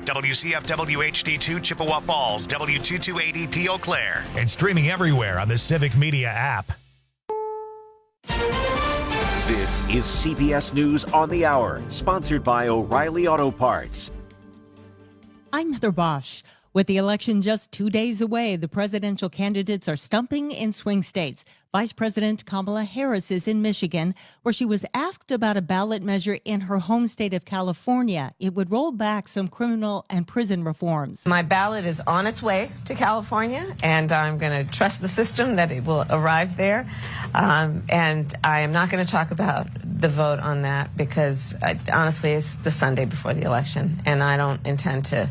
WCFW HD2 Chippewa Falls, W2280P Eau Claire, and streaming everywhere on the Civic Media app. This is CBS News on the Hour, sponsored by O'Reilly Auto Parts. I'm Heather Bosch. With the election just 2 days away, the presidential candidates are stumping in swing states. Vice President Kamala Harris is in Michigan, where she was asked about a ballot measure in her home state of California. It would roll back some criminal and prison reforms. My ballot is on its way to California, and I'm going to trust the system that it will arrive there. And I am not going to talk about the vote on that because, honestly, it's the Sunday before the election, and I don't intend to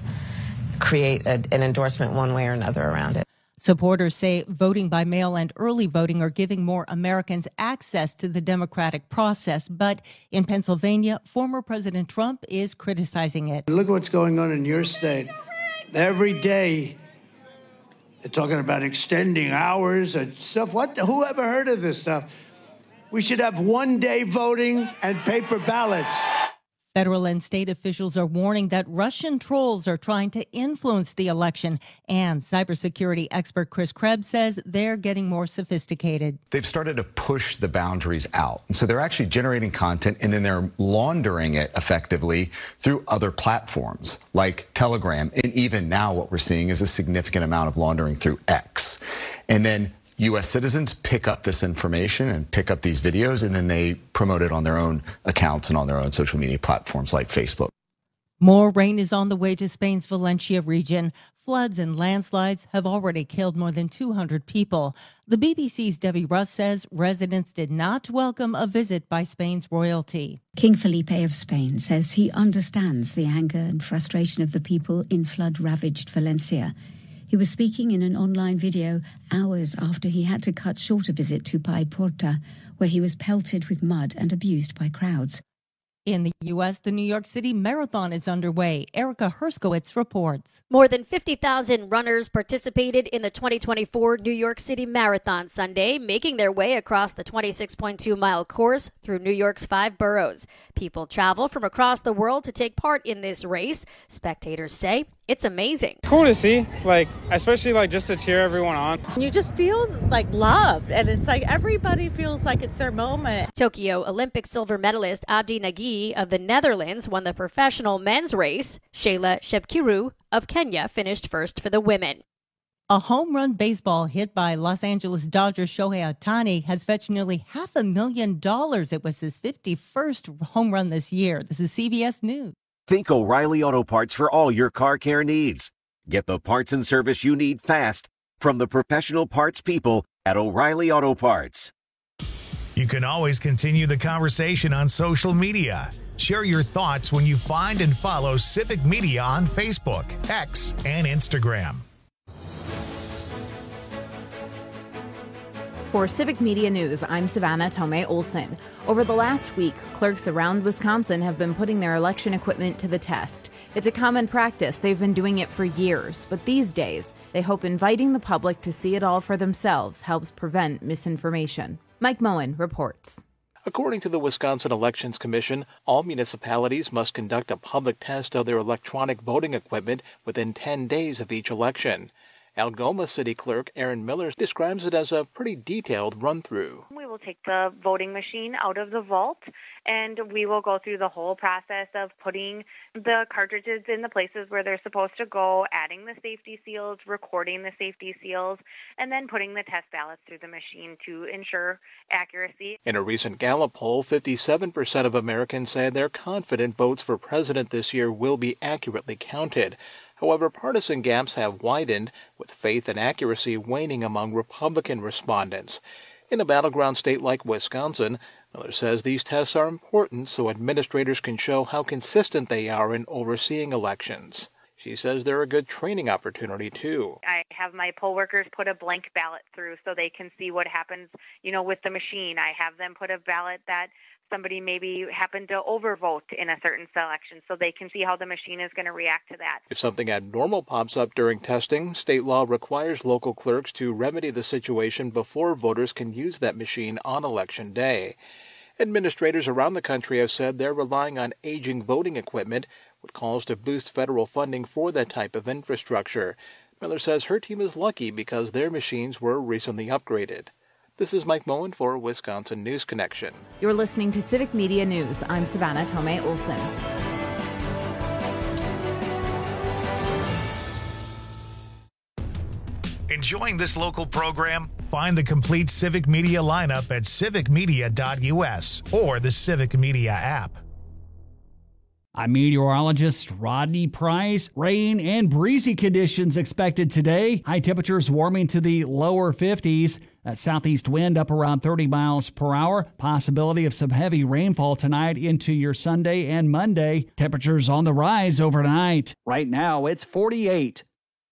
create an endorsement one way or another around it. Supporters say voting by mail and early voting are giving more Americans access to the democratic process. But in Pennsylvania, former President Trump is criticizing it. Look what's going on in your state. Every day, they're talking about extending hours and stuff. Who ever heard of this stuff? We should have one-day voting and paper ballots. Federal and state officials are warning that Russian trolls are trying to influence the election. And cybersecurity expert Chris Krebs says they're getting more sophisticated. They've started to push the boundaries out. And so they're actually generating content and then they're laundering it effectively through other platforms like Telegram. And even now what we're seeing is a significant amount of laundering through X. And then U.S. citizens pick up this information and pick up these videos, and then they promote it on their own accounts and on their own social media platforms like Facebook. More rain is on the way to Spain's Valencia region. Floods and landslides have already killed more than 200 people. The BBC's Debbie Russ says residents did not welcome a visit by Spain's royalty. King Felipe of Spain says he understands the anger and frustration of the people in flood-ravaged Valencia. He was speaking in an online video hours after he had to cut short a visit to Paiporta, where he was pelted with mud and abused by crowds. In the U.S., the New York City Marathon is underway. Erica Herskowitz reports. More than 50,000 runners participated in the 2024 New York City Marathon Sunday, making their way across the 26.2-mile course through New York's 5 boroughs. People travel from across the world to take part in this race. Spectators say it's amazing. Cool to see, especially just to cheer everyone on. You just feel loved, and it's everybody feels like it's their moment. Tokyo Olympic silver medalist Abdi Nagy of the Netherlands won the professional men's race. Shayla Shepkiru of Kenya finished first for the women. A home run baseball hit by Los Angeles Dodgers Shohei Ohtani has fetched nearly $500,000. It was his 51st home run this year. This is CBS News. Think O'Reilly Auto Parts for all your car care needs. Get the parts and service you need fast from the professional parts people at O'Reilly Auto Parts. You can always continue the conversation on social media. Share your thoughts when you find and follow Civic Media on Facebook, X, and Instagram. For Civic Media News, I'm Savannah Tomei Olson. Over the last week, clerks around Wisconsin have been putting their election equipment to the test. It's a common practice. They've been doing it for years. But these days, they hope inviting the public to see it all for themselves helps prevent misinformation. Mike Moen reports. According to the Wisconsin Elections Commission, all municipalities must conduct a public test of their electronic voting equipment within 10 days of each election. Algoma City Clerk Erin Miller describes it as a pretty detailed run-through. We will take the voting machine out of the vault, and we will go through the whole process of putting the cartridges in the places where they're supposed to go, adding the safety seals, recording the safety seals, and then putting the test ballots through the machine to ensure accuracy. In a recent Gallup poll, 57% of Americans said they're confident votes for president this year will be accurately counted. However, partisan gaps have widened, with faith and accuracy waning among Republican respondents. In a battleground state like Wisconsin, Miller says these tests are important so administrators can show how consistent they are in overseeing elections. She says they're a good training opportunity, too. I have my poll workers put a blank ballot through so they can see what happens, with the machine. I have them put a ballot that somebody maybe happened to overvote in a certain selection so they can see how the machine is going to react to that. If something abnormal pops up during testing, state law requires local clerks to remedy the situation before voters can use that machine on Election Day. Administrators around the country have said they're relying on aging voting equipment, with calls to boost federal funding for that type of infrastructure. Miller says her team is lucky because their machines were recently upgraded. This is Mike Moen for Wisconsin News Connection. You're listening to Civic Media News. I'm Savannah Tomei Olson. Enjoying this local program? Find the complete Civic Media lineup at civicmedia.us or the Civic Media app. I'm meteorologist Rodney Price. Rain and breezy conditions expected today. High temperatures warming to the lower 50s. That southeast wind up around 30 miles per hour. Possibility of some heavy rainfall tonight into your Sunday and Monday. Temperatures on the rise overnight. Right now, it's 48.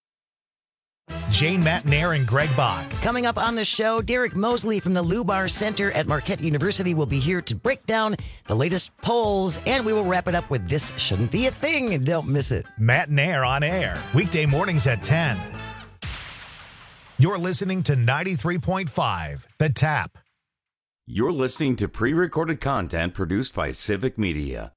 Jane Matnair and Greg Bach. Coming up on the show, Derek Mosley from the Lubar Center at Marquette University will be here to break down the latest polls, and we will wrap it up with This Shouldn't Be a Thing. Don't miss it. Matnair on air, weekday mornings at 10. You're listening to 93.5, The Tap. You're listening to pre-recorded content produced by Civic Media.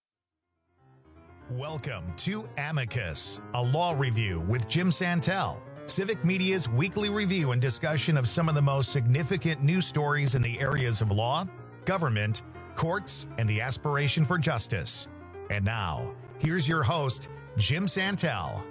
Welcome to Amicus, a law review with Jim Santel. Civic Media's weekly review and discussion of some of the most significant news stories in the areas of law, government, courts, and the aspiration for justice. And now, here's your host, Jim Santel.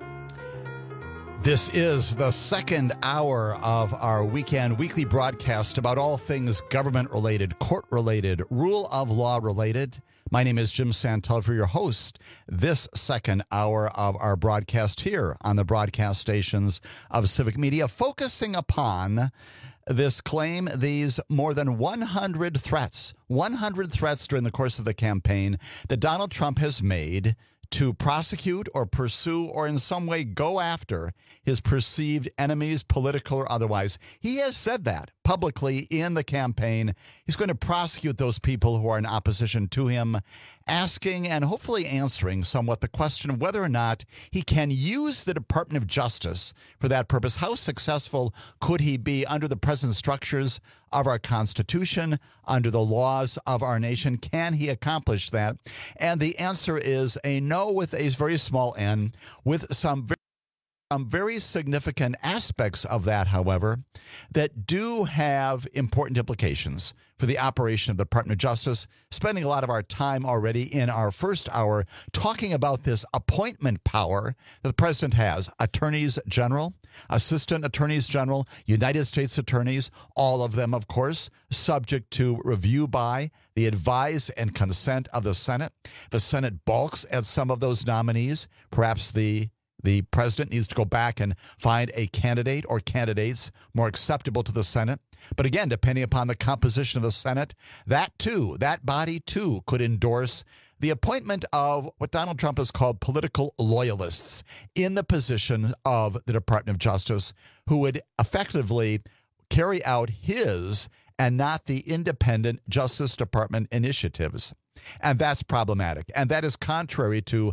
This is the second hour of our weekly broadcast about all things government-related, court-related, rule of law-related. My name is Jim Santel, for your host this second hour of our broadcast here on the broadcast stations of Civic Media, focusing upon this claim, these more than 100 threats during the course of the campaign that Donald Trump has made to prosecute or pursue or in some way go after his perceived enemies, political or otherwise. He has said that publicly in the campaign. He's going to prosecute those people who are in opposition to him, asking and hopefully answering somewhat the question of whether or not he can use the Department of Justice for that purpose. How successful could he be under the present structures of our Constitution, under the laws of our nation? Can he accomplish that? And the answer is a no with a very small n, with some very significant aspects of that, however, that do have important implications for the operation of the Department of Justice. Spending a lot of our time already in our first hour talking about this appointment power that the president has. Attorneys general, assistant attorneys general, United States attorneys, all of them, of course, subject to review by the advice and consent of the Senate. The Senate balks at some of those nominees. Perhaps the president needs to go back and find a candidate or candidates more acceptable to the Senate. But again, depending upon the composition of the Senate, that body too could endorse the appointment of what Donald Trump has called political loyalists in the position of the Department of Justice, who would effectively carry out his and not the independent Justice Department initiatives. And that's problematic. And that is contrary to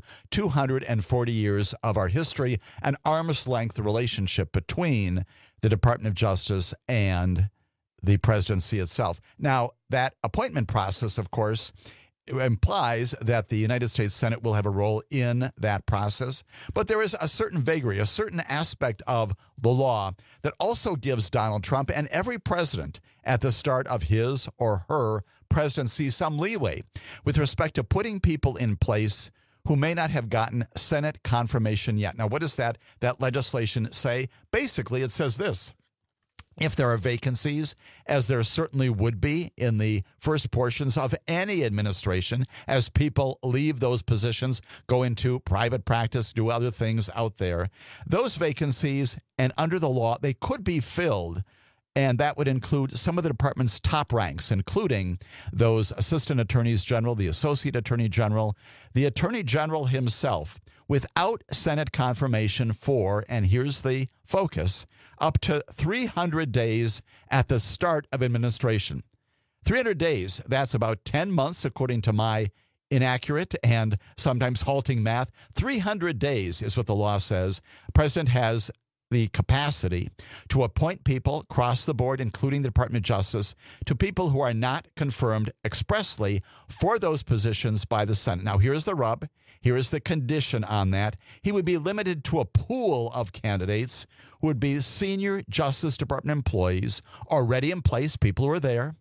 240 years of our history, an arm's length relationship between the Department of Justice and the presidency itself. Now, that appointment process, of course, implies that the United States Senate will have a role in that process. But there is a certain vagary, a certain aspect of the law that also gives Donald Trump and every president at the start of his or her presidency some leeway with respect to putting people in place who may not have gotten Senate confirmation yet. Now, what does that legislation say? Basically, it says this. If there are vacancies, as there certainly would be in the first portions of any administration, as people leave those positions, go into private practice, do other things out there, those vacancies, and under the law, they could be filled. And that would include some of the department's top ranks, including those assistant attorneys general, the associate attorney general, the attorney general himself, without Senate confirmation for, and here's the focus, up to 300 days at the start of administration. 300 days, that's about 10 months, according to my inaccurate and sometimes halting math. 300 days is what the law says. The president has the capacity to appoint people across the board, including the Department of Justice, to people who are not confirmed expressly for those positions by the Senate. Now, here's the rub. Here is the condition on that. He would be limited to a pool of candidates who would be senior Justice Department employees already in place, people who are there,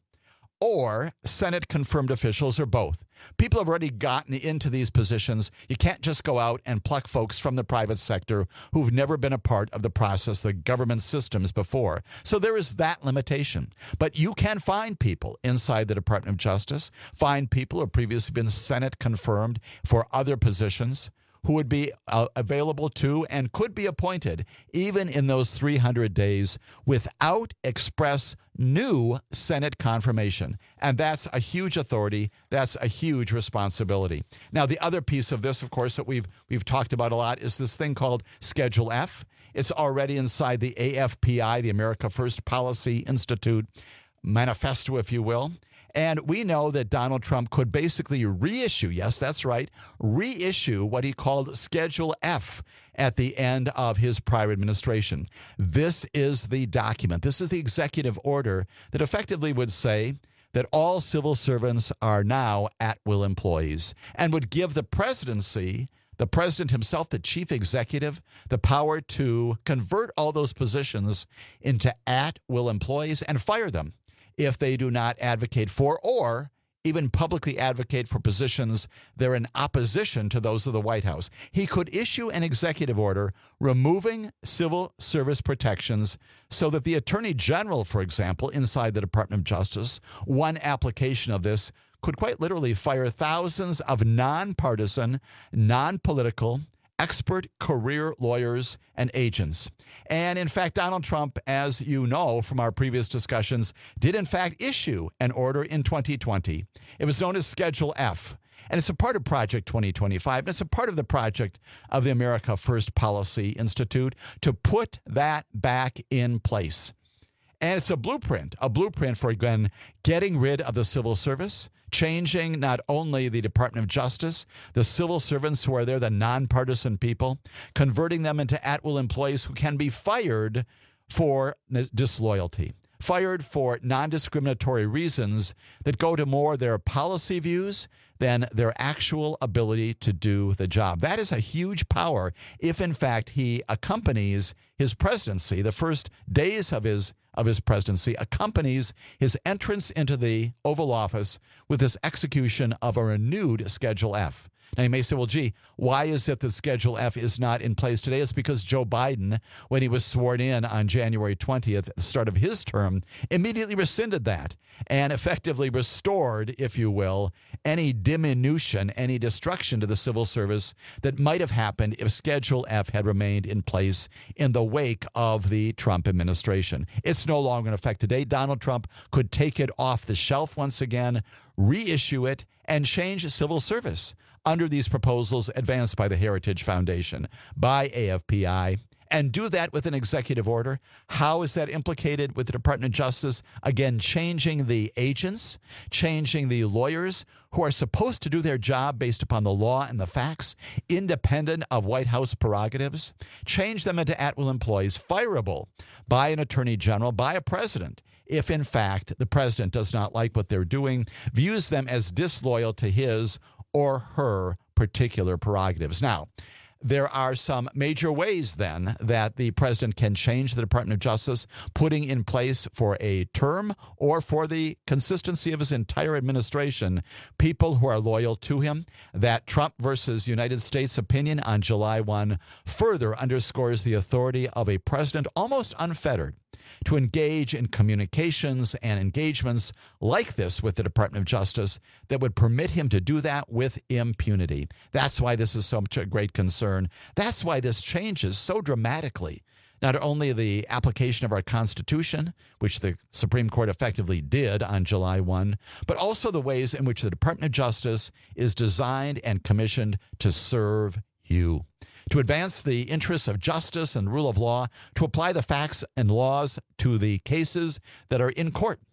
or Senate-confirmed officials, or both. People have already gotten into these positions. You can't just go out and pluck folks from the private sector who've never been a part of the process, the government systems before. So there is that limitation. But you can find people inside the Department of Justice, find people who have previously been Senate-confirmed for other positions, who would be available to and could be appointed even in those 300 days without express new Senate confirmation. And that's a huge authority. That's a huge responsibility. Now, the other piece of this, of course, that we've talked about a lot is this thing called Schedule F. It's already inside the AFPI, the America First Policy Institute manifesto, if you will. And we know that Donald Trump could basically reissue, yes, that's right, reissue what he called Schedule F at the end of his prior administration. This is the document. This is the executive order that effectively would say that all civil servants are now at-will employees and would give the presidency, the president himself, the chief executive, the power to convert all those positions into at-will employees and fire them if they do not advocate for or even publicly advocate for positions that are in opposition to those of the White House. He could issue an executive order removing civil service protections so that the Attorney General, for example, inside the Department of Justice, one application of this could quite literally fire thousands of nonpartisan, non-political, expert career lawyers and agents. And in fact, Donald Trump, as you know from our previous discussions, did in fact issue an order in 2020. It was known as Schedule F. And it's a part of Project 2025. And it's a part of the project of the America First Policy Institute to put that back in place. And it's a blueprint for, again, getting rid of the civil service, changing not only the Department of Justice, the civil servants who are there, the nonpartisan people, converting them into at-will employees who can be fired for disloyalty, fired for non-discriminatory reasons that go to more their policy views than their actual ability to do the job. That is a huge power if, in fact, he accompanies his presidency, the first days of his presidency, accompanies his entrance into the Oval Office with this execution of a renewed Schedule F. Now, you may say, well, gee, why is it that Schedule F is not in place today? It's because Joe Biden, when he was sworn in on January 20th, at the start of his term, immediately rescinded that and effectively restored, if you will, any diminution, any destruction to the civil service that might have happened if Schedule F had remained in place in the wake of the Trump administration. It's no longer in effect today. Donald Trump could take it off the shelf once again, reissue it, and change civil service under these proposals advanced by the Heritage Foundation, by AFPI, and do that with an executive order. How is that implicated with the Department of Justice? Again, changing the agents, changing the lawyers who are supposed to do their job based upon the law and the facts, independent of White House prerogatives, change them into at-will employees, fireable by an attorney general, by a president, if in fact the president does not like what they're doing, views them as disloyal to his or her particular prerogatives. Now, there are some major ways then that the president can change the Department of Justice, putting in place for a term or for the consistency of his entire administration people who are loyal to him. That Trump versus United States opinion on July 1 further underscores the authority of a president almost unfettered to engage in communications and engagements like this with the Department of Justice that would permit him to do that with impunity. That's why this is such a great concern. That's why this changes so dramatically not only the application of our Constitution, which the Supreme Court effectively did on July 1, but also the ways in which the Department of Justice is designed and commissioned to serve you, to advance the interests of justice and rule of law, to apply the facts and laws to the cases that are in court,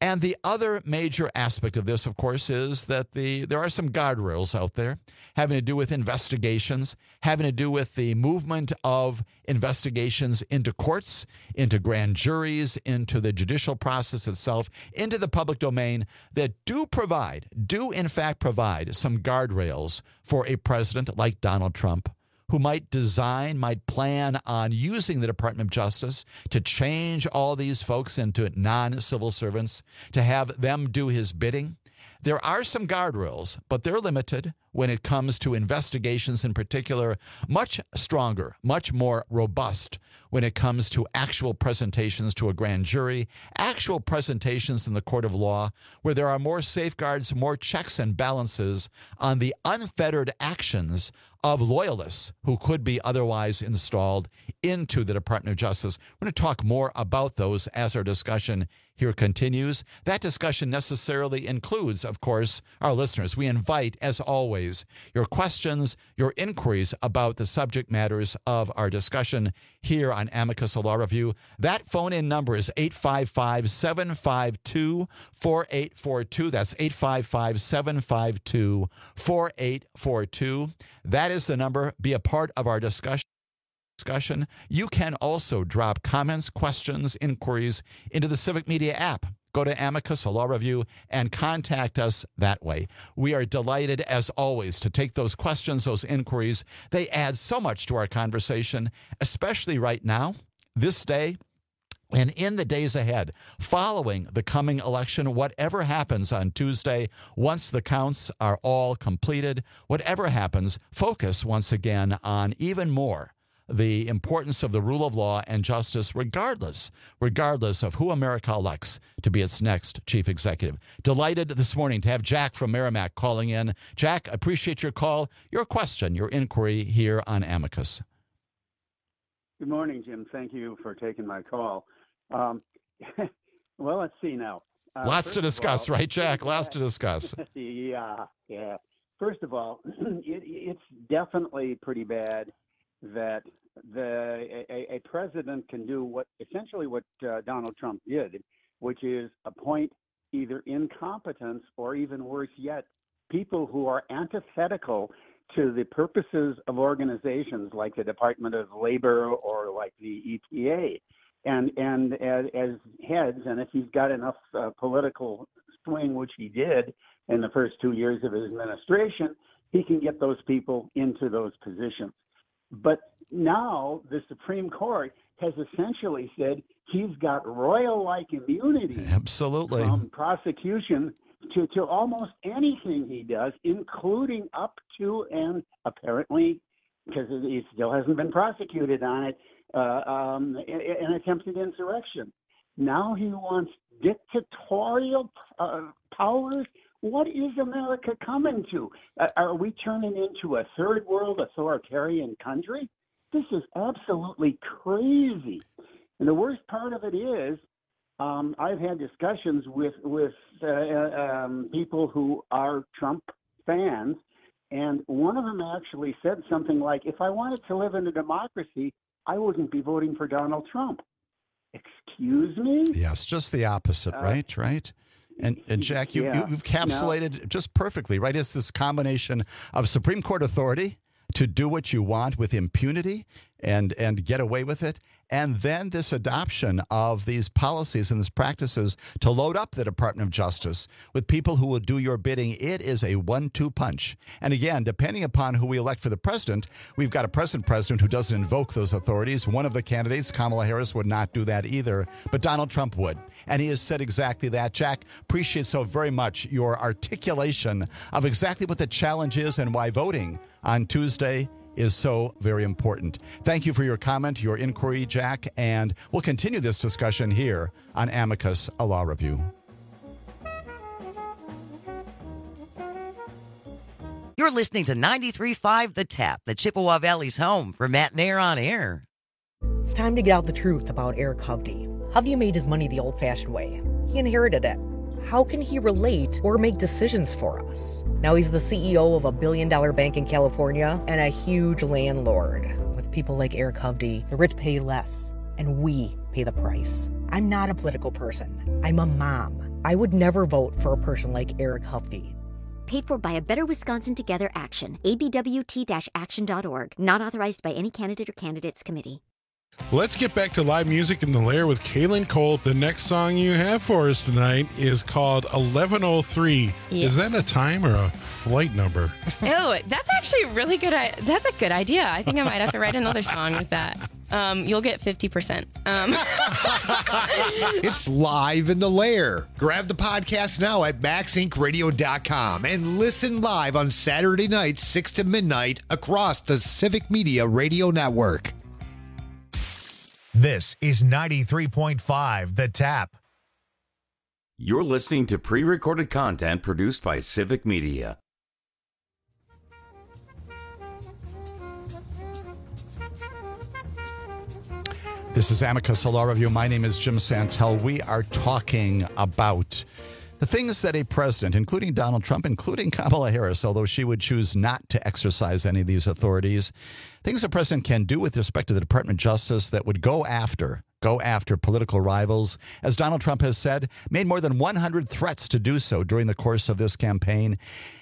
And the other major aspect of this, of course, is that there are some guardrails out there having to do with investigations, having to do with the movement of investigations into courts, into grand juries, into the judicial process itself, into the public domain that do in fact provide some guardrails for a president like Donald Trump, who might plan on using the Department of Justice to change all these folks into non-civil servants, to have them do his bidding. There are some guardrails, but they're limited when it comes to investigations in particular, much stronger, much more robust when it comes to actual presentations to a grand jury, actual presentations in the court of law, where there are more safeguards, more checks and balances on the unfettered actions of loyalists who could be otherwise installed into the Department of Justice. We're going to talk more about those as our discussion here continues. That discussion necessarily includes, of course, our listeners. We invite, as always, your questions, your inquiries about the subject matters of our discussion here on Amicus Law Review. That phone-in number is 855-752-4842. That's 855-752-4842. That is the number. Be a part of our discussion. You can also drop comments, questions, inquiries into the Civic Media app. Go to Amicus Law Review and contact us that way. We are delighted, as always, to take those questions, those inquiries. They add so much to our conversation, especially right now, this day, and in the days ahead, following the coming election, whatever happens on Tuesday, once the counts are all completed, whatever happens, focus once again on even more the importance of the rule of law and justice, regardless of who America elects to be its next chief executive. Delighted this morning to have Jack from Merrimack calling in. Jack, appreciate your call, your question, your inquiry here on Amicus. Good morning, Jim. Thank you for taking my call. Well, let's see now. Lots to discuss, right, Jack? Lots to discuss. Yeah. First of all, it's definitely pretty bad that a president can do essentially what Donald Trump did, which is appoint either incompetence or, even worse yet, people who are antithetical to the purposes of organizations like the Department of Labor or like the EPA. And as heads, and if he's got enough political swing, which he did in the first 2 years of his administration, he can get those people into those positions. But now the Supreme Court has essentially said he's got royal-like immunity. Absolutely. From prosecution to almost anything he does, including up to and apparently, because he still hasn't been prosecuted on it, an attempted insurrection. Now he wants dictatorial powers. What is America coming to? Are we turning into a third world authoritarian country? This is absolutely crazy. And the worst part of it is, I've had discussions with people who are Trump fans, and one of them actually said something like, if I wanted to live in a democracy, I wouldn't be voting for Donald Trump. Excuse me? Yes, just the opposite, right? And Jack, you've encapsulated just perfectly, right? It's this combination of Supreme Court authority to do what you want with impunity and get away with it, and then this adoption of these policies and these practices to load up the Department of Justice with people who will do your bidding. It is a 1-2 punch. And again, depending upon who we elect for the president, we've got a president who doesn't invoke those authorities. One of the candidates, Kamala Harris, would not do that either, but Donald Trump would. And he has said exactly that. Jack, appreciate so very much your articulation of exactly what the challenge is and why voting on Tuesday is so very important. Thank you for your comment, your inquiry, Jack, and we'll continue this discussion here on Amicus, a Law Review. You're listening to 93.5 The Tap, the Chippewa Valley's home for Matt and Air on Air. It's time to get out the truth about Eric Hovde. Hovde made his money the old-fashioned way. He inherited it. How can he relate or make decisions for us? Now he's the CEO of a billion-dollar bank in California and a huge landlord. With people like Eric Hovde, the rich pay less, and we pay the price. I'm not a political person. I'm a mom. I would never vote for a person like Eric Hufty. Paid for by a Better Wisconsin Together Action. abwt-action.org. Not authorized by any candidate or candidates committee. Let's get back to live music in the Lair with Kaylin Colt. The next song you have for us tonight is called 1103. Yes. Is that a time or a flight number? Oh, that's actually really good. That's a good idea. I think I might have to write another song with that. You'll get 50%. It's live in the Lair. Grab the podcast now at maxincradio.com and listen live on Saturday nights, 6 to midnight, across the Civic Media Radio Network. This is 93.5 The Tap. You're listening to pre-recorded content produced by Civic Media. This is Amicus Law Review. My name is Jim Santel. We are talking about the things that a president, including Donald Trump, including Kamala Harris, although she would choose not to exercise any of these authorities, things a president can do with respect to the Department of Justice that would go after political rivals. As Donald Trump has said, made more than 100 threats to do so during the course of this campaign.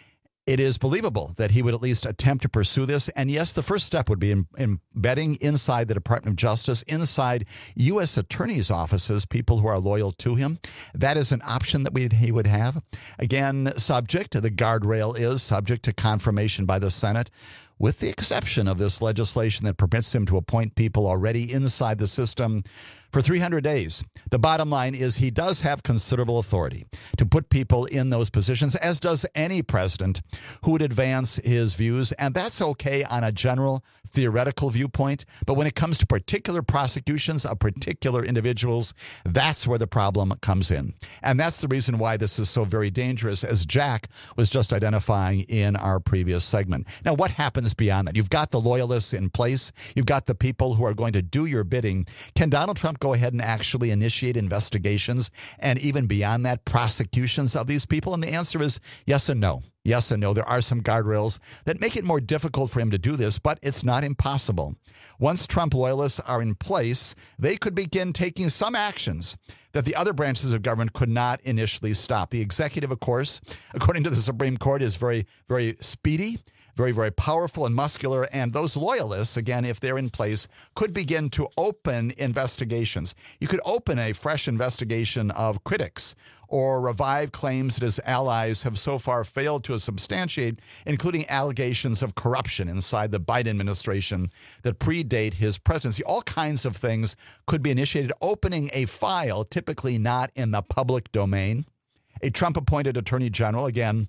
It is believable that he would at least attempt to pursue this. And yes, the first step would be embedding inside the Department of Justice, inside U.S. attorneys' offices, people who are loyal to him. That is an option that he would have. Again, the guardrail is subject to confirmation by the Senate, with the exception of this legislation that permits him to appoint people already inside the system for 300 days. The bottom line is he does have considerable authority to put people in those positions, as does any president who would advance his views. And that's okay on a general theoretical viewpoint. But when it comes to particular prosecutions of particular individuals, that's where the problem comes in. And that's the reason why this is so very dangerous, as Jack was just identifying in our previous segment. Now, what happens beyond that? You've got the loyalists in place. You've got the people who are going to do your bidding. Can Donald Trump go ahead and actually initiate investigations and even beyond that, prosecutions of these people? And the answer is yes and no. Yes and no. There are some guardrails that make it more difficult for him to do this, but it's not impossible. Once Trump loyalists are in place, they could begin taking some actions that the other branches of government could not initially stop. The executive, of course, according to the Supreme Court, is very, very speedy, very, very powerful and muscular. And those loyalists, again, if they're in place, could begin to open investigations. You could open a fresh investigation of critics or revive claims that his allies have so far failed to substantiate, including allegations of corruption inside the Biden administration that predate his presidency. All kinds of things could be initiated, opening a file, typically not in the public domain. A Trump-appointed attorney general, again,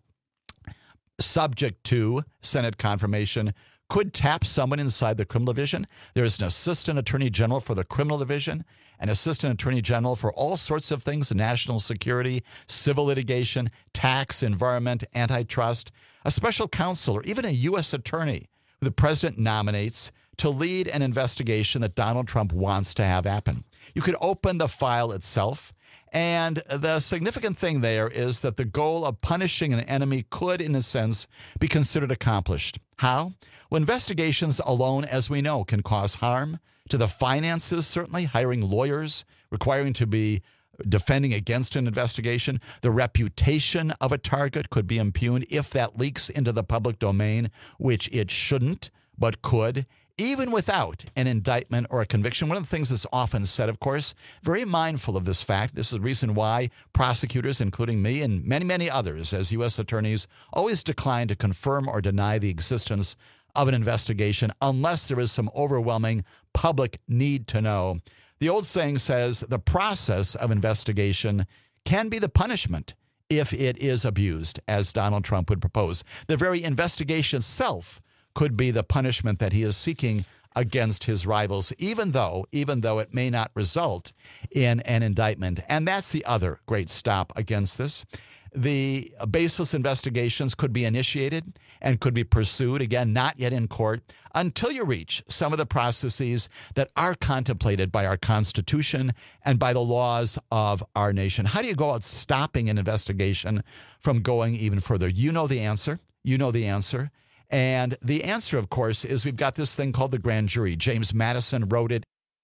subject to Senate confirmation, could tap someone inside the criminal division. There's an assistant attorney general for the criminal division, an assistant attorney general for all sorts of things, national security, civil litigation, tax, environment, antitrust, a special counsel, or even a U.S. attorney who the president nominates to lead an investigation that Donald Trump wants to have happen. You could open the file itself. And the significant thing there is that the goal of punishing an enemy could, in a sense, be considered accomplished. How? Well, investigations alone, as we know, can cause harm to the finances, certainly, hiring lawyers, requiring to be defending against an investigation. The reputation of a target could be impugned if that leaks into the public domain, which it shouldn't, but could. Even without an indictment or a conviction. One of the things that's often said, of course, very mindful of this fact. This is the reason why prosecutors, including me and many, many others as U.S. attorneys, always decline to confirm or deny the existence of an investigation unless there is some overwhelming public need to know. The old saying says the process of investigation can be the punishment if it is abused, as Donald Trump would propose. The very investigation itself could be the punishment that he is seeking against his rivals, even though it may not result in an indictment. And that's the other great stop against this. The baseless investigations could be initiated and could be pursued, again, not yet in court, until you reach some of the processes that are contemplated by our Constitution and by the laws of our nation. How do you go out stopping an investigation from going even further? You know the answer. You know the answer. And the answer, of course, is we've got this thing called the grand jury. James Madison wrote it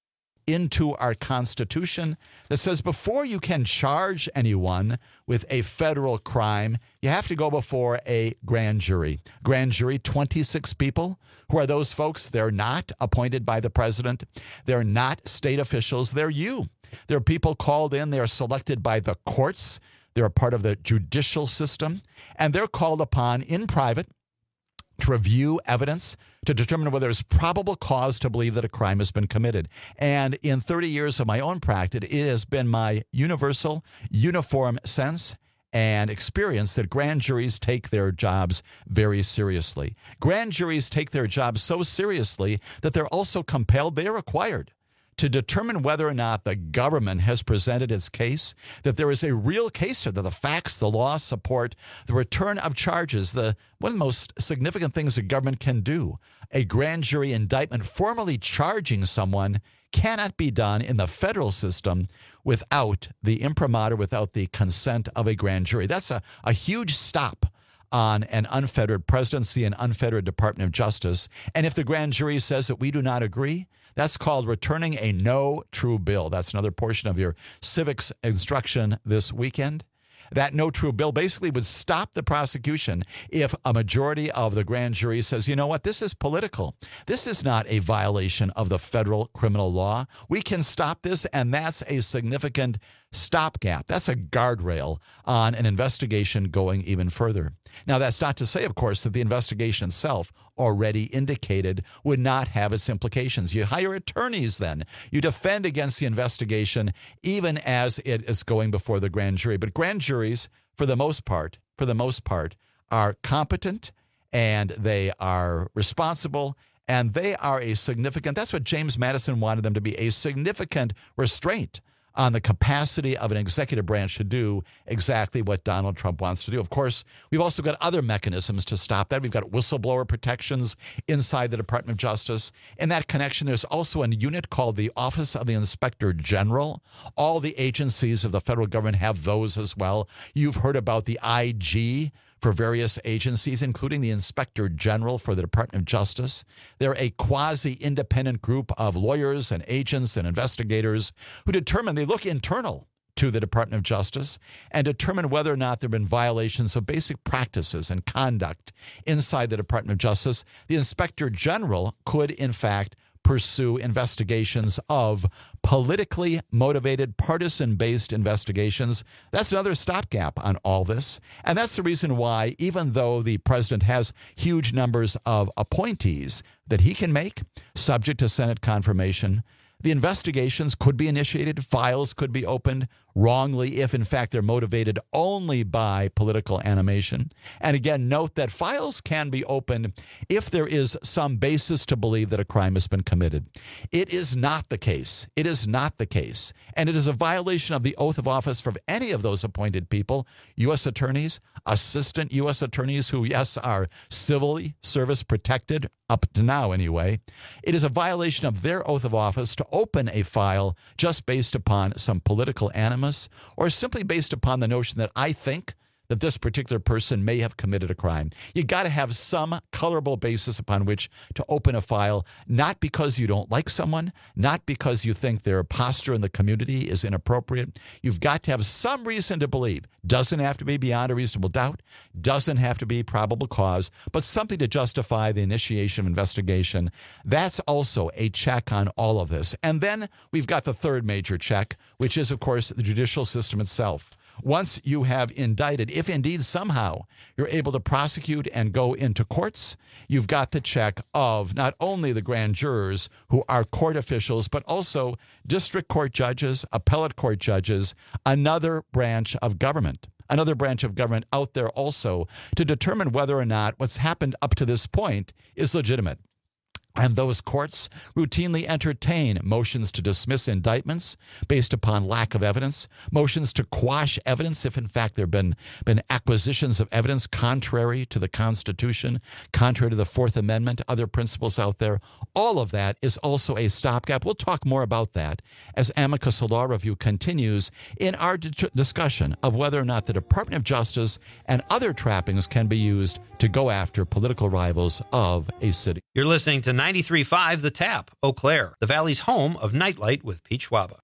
into our Constitution that says before you can charge anyone with a federal crime, you have to go before a grand jury. Grand jury, 26 people. Who are those folks? They're not appointed by the president. They're not state officials. They're you. They're people called in. They're selected by the courts. They're a part of the judicial system. And they're called upon in private to review evidence to determine whether there's probable cause to believe that a crime has been committed. And in 30 years of my own practice, it has been my universal, uniform sense and experience that grand juries take their jobs very seriously. Grand juries take their jobs so seriously that they're also compelled, they are required to determine whether or not the government has presented its case, that there is a real case here, that the facts, the law support the return of charges. One of the most significant things the government can do, a grand jury indictment formally charging someone, cannot be done in the federal system without the imprimatur, without the consent of a grand jury. That's a huge stop on an unfettered presidency and unfettered Department of Justice. And if the grand jury says that we do not agree, that's called returning a no true bill. That's another portion of your civics instruction this weekend. That no true bill basically would stop the prosecution if a majority of the grand jury says, you know what, this is political. This is not a violation of the federal criminal law. We can stop this, and that's a significant stopgap. That's a guardrail on an investigation going even further. Now, that's not to say, of course, that the investigation itself already indicated would not have its implications. You hire attorneys then. You defend against the investigation even as it is going before the grand jury. But grand juries, for the most part, are competent, and they are responsible, and they are a significant, that's what James Madison wanted them to be, a significant restraint on the capacity of an executive branch to do exactly what Donald Trump wants to do. Of course, we've also got other mechanisms to stop that. We've got whistleblower protections inside the Department of Justice. In that connection, there's also a unit called the Office of the Inspector General. All the agencies of the federal government have those as well. You've heard about the IG for various agencies, including the Inspector General for the Department of Justice. They're a quasi-independent group of lawyers and agents and investigators who they look internal to the Department of Justice and determine whether or not there have been violations of basic practices and conduct inside the Department of Justice. The Inspector General could, in fact, pursue investigations of politically motivated, partisan-based investigations. That's another stopgap on all this. And that's the reason why, even though the president has huge numbers of appointees that he can make, subject to Senate confirmation, the investigations could be initiated, files could be opened wrongly if, in fact, they're motivated only by political animation. And again, note that files can be opened if there is some basis to believe that a crime has been committed. It is not the case. It is not the case. And it is a violation of the oath of office for any of those appointed people, U.S. attorneys, assistant U.S. attorneys who, yes, are civilly service protected, up to now anyway. It is a violation of their oath of office to open a file just based upon some political animus, or simply based upon the notion that I think that this particular person may have committed a crime. You got to have some colorable basis upon which to open a file, not because you don't like someone, not because you think their posture in the community is inappropriate. You've got to have some reason to believe. Doesn't have to be beyond a reasonable doubt, doesn't have to be probable cause, but something to justify the initiation of investigation. That's also a check on all of this. And then we've got the third major check, which is, of course, the judicial system itself. Once you have indicted, if indeed somehow you're able to prosecute and go into courts, you've got the check of not only the grand jurors who are court officials, but also district court judges, appellate court judges, another branch of government out there also to determine whether or not what's happened up to this point is legitimate. And those courts routinely entertain motions to dismiss indictments based upon lack of evidence, motions to quash evidence if, in fact, there have been acquisitions of evidence contrary to the Constitution, contrary to the Fourth Amendment, other principles out there. All of that is also a stopgap. We'll talk more about that as Amicus Law Review continues in our discussion of whether or not the Department of Justice and other trappings can be used to go after political rivals of a city. You're listening to 93.5 The Tap, Eau Claire, the Valley's home of Nightlight with Pete Schwaba.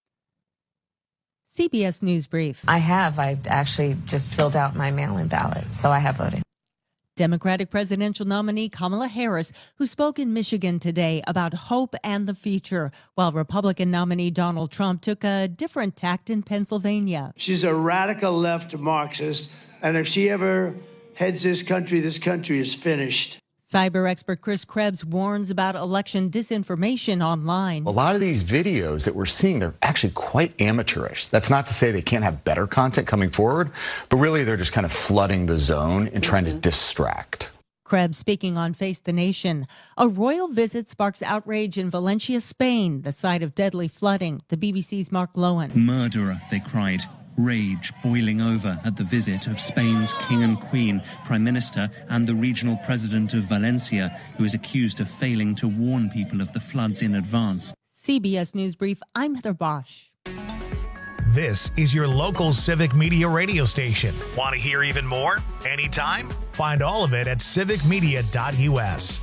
CBS News Brief. I've actually just filled out my mail-in ballot, so I have voted. Democratic presidential nominee Kamala Harris, who spoke in Michigan today about hope and the future, while Republican nominee Donald Trump took a different tact in Pennsylvania. She's a radical left Marxist, and if she ever heads this country is finished. Cyber expert Chris Krebs warns about election disinformation online. A lot of these videos that we're seeing, they're actually quite amateurish. That's not to say they can't have better content coming forward, but really they're just kind of flooding the zone and trying to distract. Krebs speaking on Face the Nation. A royal visit sparks outrage in Valencia, Spain, the site of deadly flooding. The BBC's Mark Lowen. Murderer, they cried. Rage boiling over at the visit of Spain's King and Queen, Prime Minister, and the regional president of Valencia, who is accused of failing to warn people of the floods in advance. CBS News Brief, I'm Heather Bosch. This is your local Civic Media radio station. Want to hear even more? Anytime? Find all of it at civicmedia.us.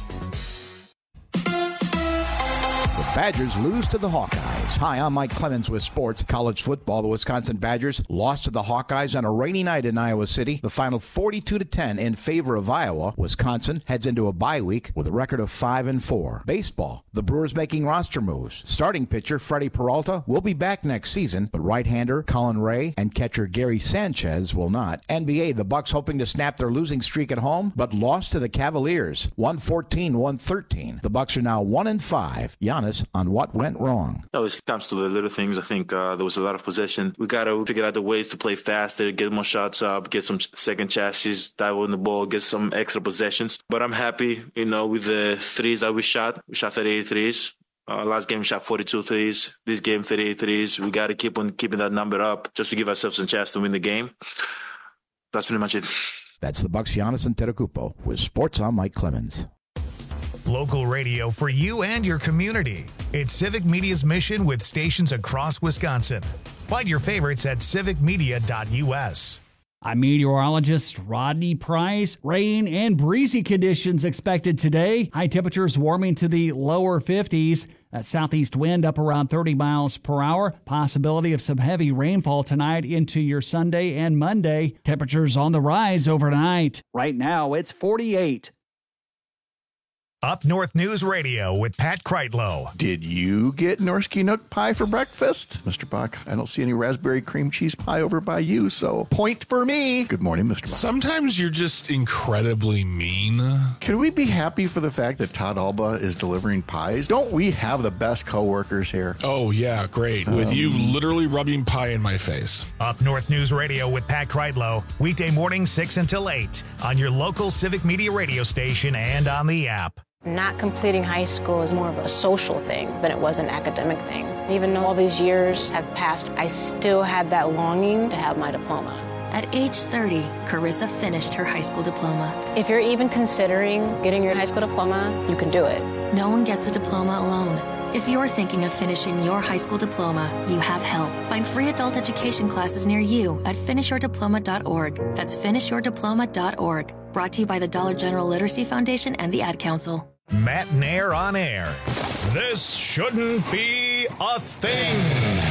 The Badgers lose to the Hawkeyes. Hi, I'm Mike Clemens with sports. College football, the Wisconsin Badgers lost to the Hawkeyes on a rainy night in Iowa City. The final 42-10 in favor of Iowa. Wisconsin heads into a bye week with a record of 5-4. Baseball, the Brewers making roster moves. Starting pitcher Freddie Peralta will be back next season, but right-hander Colin Ray and catcher Gary Sanchez will not. NBA, the Bucks hoping to snap their losing streak at home, but lost to the Cavaliers, 114-113. The Bucks are now 1-5. Giannis on what went wrong. It comes to the little things. I think there was a lot of possession. We got to figure out the ways to play faster, get more shots up, get some second chances, dive on the ball, get some extra possessions. But I'm happy, with the threes that we shot. We shot 38 threes. Last game we shot 42 threes. This game 38 threes. We got to keep on keeping that number up just to give ourselves a chance to win the game. That's pretty much it. That's the Bucks, Giannis Antetokounmpo. With sports, I'm Mike Clemens. Local radio for you and your community. It's Civic Media's mission with stations across Wisconsin. Find your favorites at civicmedia.us. I'm meteorologist Rodney Price. Rain and breezy conditions expected today. High temperatures warming to the lower 50s. That southeast wind up around 30 miles per hour. Possibility of some heavy rainfall tonight into your Sunday and Monday. Temperatures on the rise overnight. Right now, it's 48. Up North News Radio with Pat Kreitlow. Did you get Norsky Nook pie for breakfast? Mr. Bach, I don't see any raspberry cream cheese pie over by you, so point for me. Good morning, Mr. Bach. Sometimes you're just incredibly mean. Can we be happy for the fact that Todd Alba is delivering pies? Don't we have the best coworkers here? Oh, yeah, great. With you literally rubbing pie in my face. Up North News Radio with Pat Kreitlow. Weekday morning 6 until 8 on your local Civic Media radio station and on the app. Not completing high school is more of a social thing than it was an academic thing. Even though all these years have passed, I still had that longing to have my diploma. At age 30, Carissa finished her high school diploma. If you're even considering getting your high school diploma, you can do it. No one gets a diploma alone. If you're thinking of finishing your high school diploma, you have help. Find free adult education classes near you at finishyourdiploma.org. That's finishyourdiploma.org. Brought to you by the Dollar General Literacy Foundation and the Ad Council. Matt Nair on air. This shouldn't be a thing.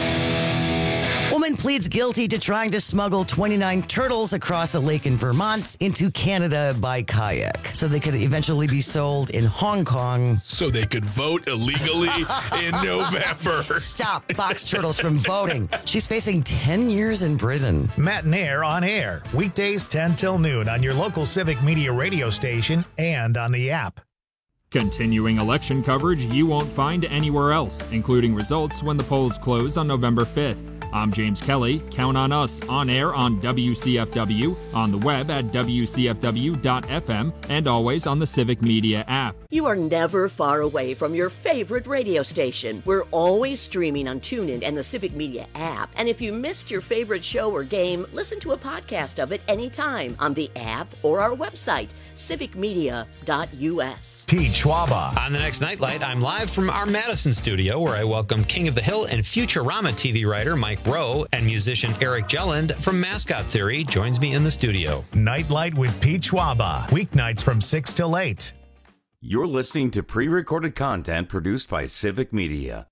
Woman pleads guilty to trying to smuggle 29 turtles across a lake in Vermont into Canada by kayak so they could eventually be sold in Hong Kong. So they could vote illegally in November. Stop box turtles from voting. She's facing 10 years in prison. Matt Nair on air. Weekdays 10 till noon on your local Civic Media radio station and on the app. Continuing election coverage you won't find anywhere else, including results when the polls close on November 5th. I'm James Kelly. Count on us on air on WCFW, on the web at WCFW.FM, and always on the Civic Media app. You are never far away from your favorite radio station. We're always streaming on TuneIn and the Civic Media app. And if you missed your favorite show or game, listen to a podcast of it anytime on the app or our website, civicmedia.us. Pete Schwaba. On the next Nightlight, I'm live from our Madison studio where I welcome King of the Hill and Futurama TV writer Mike Rowe and musician Eric Jelland from Mascot Theory joins me in the studio. Nightlight with Pete Schwaba. Weeknights from 6 till 8. You're listening to pre-recorded content produced by Civic Media.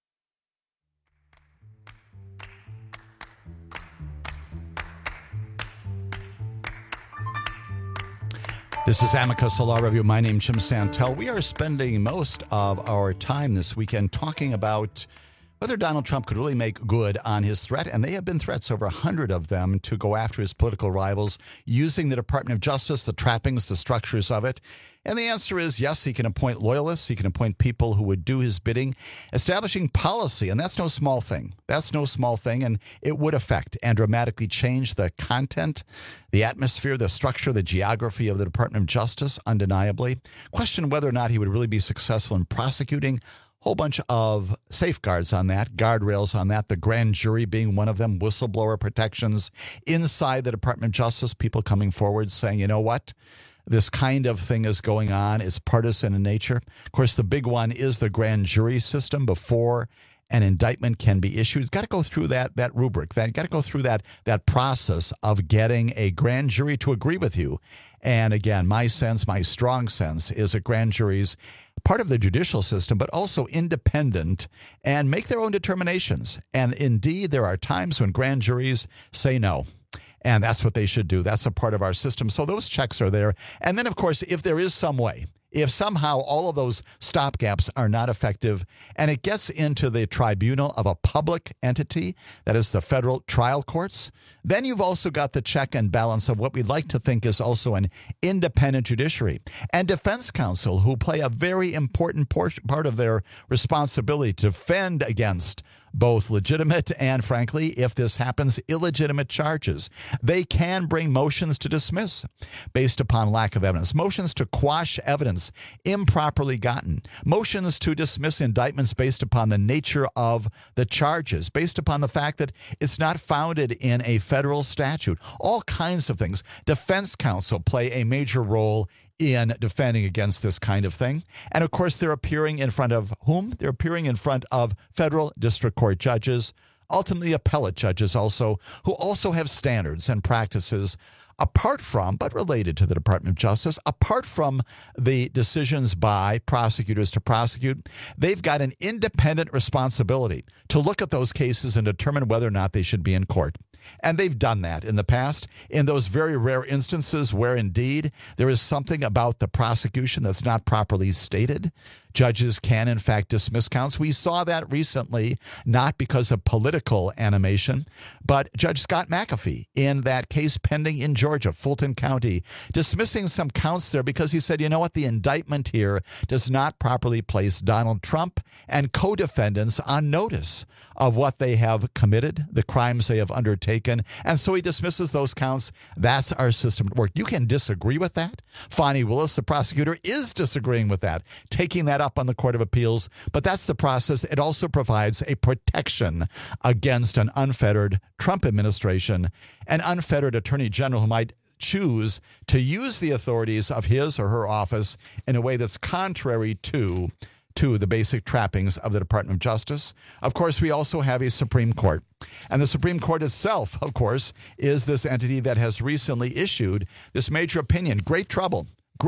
This is Amicus Law Review. My name is Jim Santel. We are spending most of our time this weekend talking about whether Donald Trump could really make good on his threat, and they have been threats, over 100 of them, to go after his political rivals using the Department of Justice, the trappings, the structures of it. And the answer is yes, he can appoint loyalists. He can appoint people who would do his bidding, establishing policy. And that's no small thing. That's no small thing. And it would affect and dramatically change the content, the atmosphere, the structure, the geography of the Department of Justice, undeniably. Question whether or not he would really be successful in prosecuting. Whole bunch of safeguards on that, guardrails on that, the grand jury being one of them, whistleblower protections inside the Department of Justice, people coming forward saying, you know what, this kind of thing is going on. It's partisan in nature. Of course, the big one is the grand jury system before an indictment can be issued. It's got to go through that rubric. Got to go through that process of getting a grand jury to agree with you. And again, my strong sense is that grand juries, part of the judicial system, but also independent and make their own determinations. And indeed, there are times when grand juries say no. And that's what they should do. That's a part of our system. So those checks are there. And then, of course, if there is some way, if somehow all of those stopgaps are not effective and it gets into the tribunal of a public entity, that is the federal trial courts, then you've also got the check and balance of what we'd like to think is also an independent judiciary and defense counsel, who play a very important part of their responsibility to defend against both legitimate and, frankly, if this happens, illegitimate charges. They can bring motions to dismiss based upon lack of evidence, motions to quash evidence improperly gotten, motions to dismiss indictments based upon the nature of the charges, based upon the fact that it's not founded in a federal statute, all kinds of things. Defense counsel play a major role in defending against this kind of thing. And of course, they're appearing in front of whom? They're appearing in front of federal district court judges, ultimately appellate judges also, who also have standards and practices apart from, but related to the Department of Justice, apart from the decisions by prosecutors to prosecute. They've got an independent responsibility to look at those cases and determine whether or not they should be in court. And they've done that in the past in those very rare instances where indeed there is something about the prosecution that's not properly stated. Judges can, in fact, dismiss counts. We saw that recently, not because of political animation, but Judge Scott McAfee in that case pending in Georgia, Fulton County, dismissing some counts there because he said, you know what, the indictment here does not properly place Donald Trump and co-defendants on notice of what they have committed, the crimes they have undertaken. And so he dismisses those counts. That's our system at work. You can disagree with that. Fani Willis, the prosecutor, is disagreeing with that, taking that up on the Court of Appeals. But that's the process. It also provides a protection against an unfettered Trump administration, an unfettered attorney general who might choose to use the authorities of his or her office in a way that's contrary to the basic trappings of the Department of Justice. Of course, we also have a Supreme Court. And the Supreme Court itself, of course, is this entity that has recently issued this major opinion. Great trouble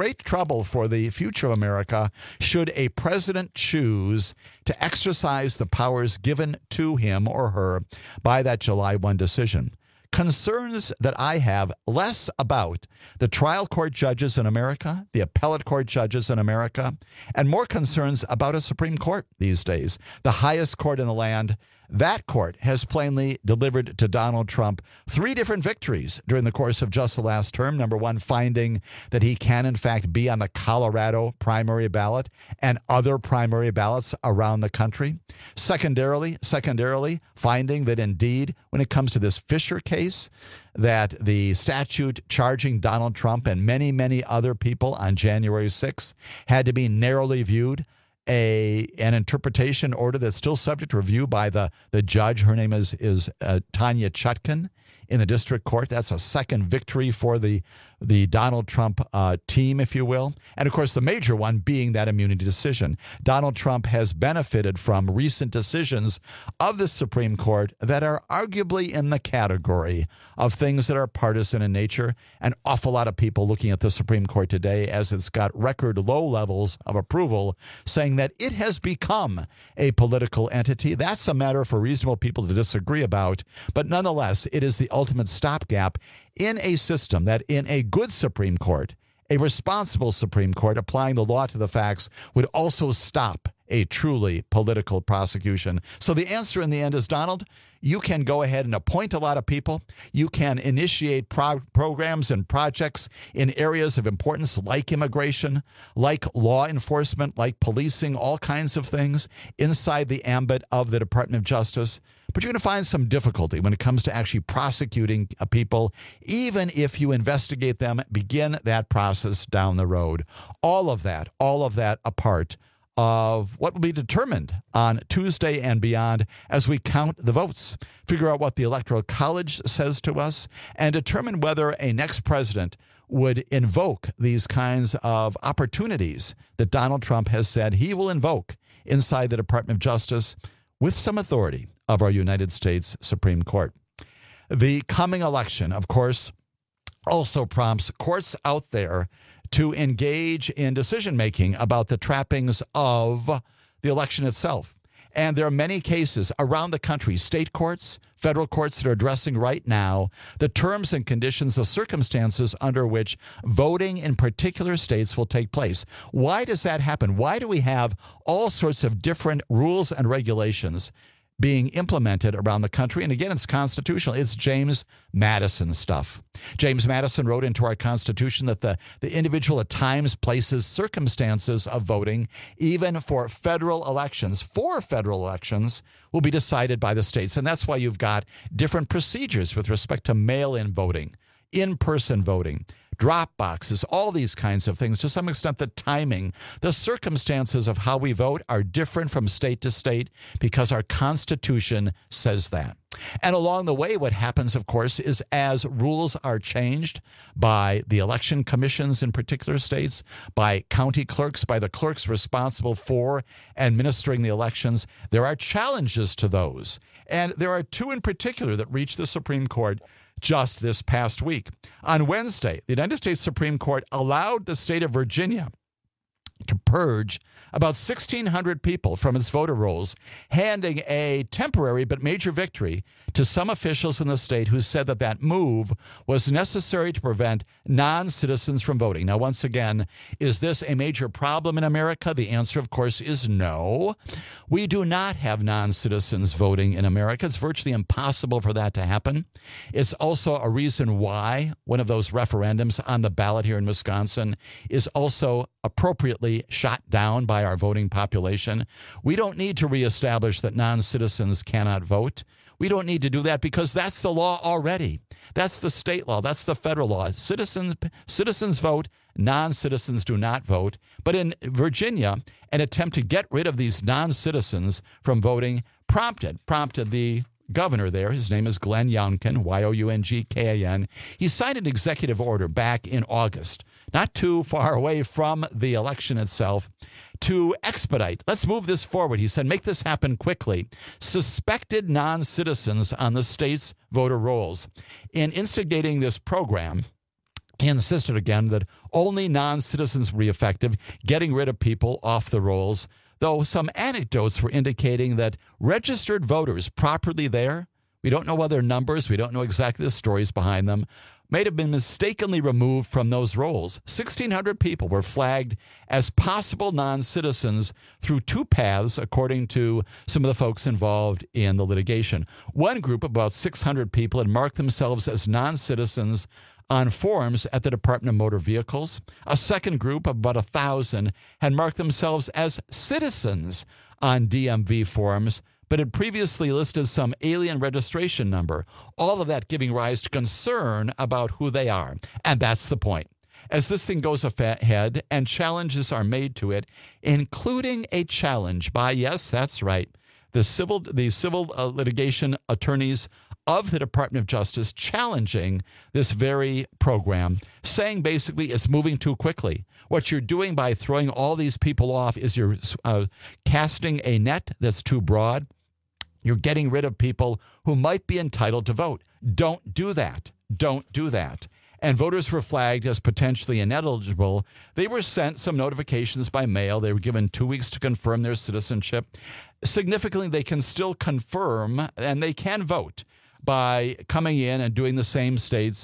for the future of America should a president choose to exercise the powers given to him or her by that July 1 decision. Concerns that I have less about the trial court judges in America, the appellate court judges in America, and more concerns about a Supreme Court these days, the highest court in the land. That court has plainly delivered to Donald Trump 3 different victories during the course of just the last term. Number one, finding that he can, in fact, be on the Colorado primary ballot and other primary ballots around the country. Secondarily, finding that indeed, when it comes to this Fisher case, that the statute charging Donald Trump and many, many other people on January 6th had to be narrowly viewed. An interpretation order that's still subject to review by the judge. Her name is Tanya Chutkan in the district court. That's a second victory for the Donald Trump team, if you will. And, of course, the major one being that immunity decision. Donald Trump has benefited from recent decisions of the Supreme Court that are arguably in the category of things that are partisan in nature. An awful lot of people looking at the Supreme Court today as it's got record low levels of approval, saying that it has become a political entity. That's a matter for reasonable people to disagree about. But nonetheless, it is the ultimate stopgap in a system that in a good Supreme Court, a responsible Supreme Court applying the law to the facts would also stop a truly political prosecution. So the answer in the end is, Donald, you can go ahead and appoint a lot of people. You can initiate programs and projects in areas of importance like immigration, like law enforcement, like policing, all kinds of things inside the ambit of the Department of Justice. But you're going to find some difficulty when it comes to actually prosecuting people, even if you investigate them, begin that process down the road. All of that a part of what will be determined on Tuesday and beyond as we count the votes, figure out what the Electoral College says to us, and determine whether a next president would invoke these kinds of opportunities that Donald Trump has said he will invoke inside the Department of Justice with some authority of our United States Supreme Court. The coming election, of course, also prompts courts out there to engage in decision-making about the trappings of the election itself. And there are many cases around the country, state courts, federal courts that are addressing right now the terms and conditions, the circumstances under which voting in particular states will take place. Why does that happen? Why do we have all sorts of different rules and regulations being implemented around the country? And again, it's constitutional. It's James Madison stuff. James Madison wrote into our Constitution that the individual at times, places, circumstances of voting, even for federal elections, will be decided by the states. And that's why you've got different procedures with respect to mail-in voting, in-person voting, drop boxes, all these kinds of things. To some extent, the timing, the circumstances of how we vote are different from state to state because our Constitution says that. And along the way, what happens, of course, is as rules are changed by the election commissions in particular states, by county clerks, by the clerks responsible for administering the elections, there are challenges to those. And there are two in particular that reached the Supreme Court just this past week. On Wednesday, the United States Supreme Court allowed the state of Virginia to purge about 1,600 people from its voter rolls, handing a temporary but major victory to some officials in the state who said that that move was necessary to prevent non-citizens from voting. Now, once again, is this a major problem in America? The answer, of course, is no. We do not have non-citizens voting in America. It's virtually impossible for that to happen. It's also a reason why one of those referendums on the ballot here in Wisconsin is also appropriately shot down by our voting population. We don't need to reestablish that non-citizens cannot vote. We don't need to do that because that's the law already. That's the state law. That's the federal law. Citizens vote. Non-citizens do not vote. But in Virginia, an attempt to get rid of these non-citizens from voting prompted the governor there. His name is Glenn Youngkin, Youngkin. He signed an executive order back in August, not too far away from the election itself, to expedite. Let's move this forward. He said, make this happen quickly. Suspected non-citizens on the state's voter rolls. In instigating this program, he insisted again that only non-citizens would be effective, getting rid of people off the rolls, though some anecdotes were indicating that registered voters properly there, we don't know whether numbers, we don't know exactly the stories behind them, may have been mistakenly removed from those rolls. 1,600 people were flagged as possible non-citizens through two paths, according to some of the folks involved in the litigation. One group, about 600 people, had marked themselves as non-citizens on forms at the Department of Motor Vehicles. A second group of about 1,000 had marked themselves as citizens on DMV forms, but had previously listed some alien registration number, all of that giving rise to concern about who they are. And that's the point. As this thing goes ahead and challenges are made to it, including a challenge by, yes, that's right, the civil litigation attorneys of the Department of Justice challenging this very program, saying basically it's moving too quickly. What you're doing by throwing all these people off is you're casting a net that's too broad. You're getting rid of people who might be entitled to vote. Don't do that. Don't do that. And voters were flagged as potentially ineligible. They were sent some notifications by mail. They were given 2 weeks to confirm their citizenship. Significantly, they can still confirm and they can vote by coming in and doing the same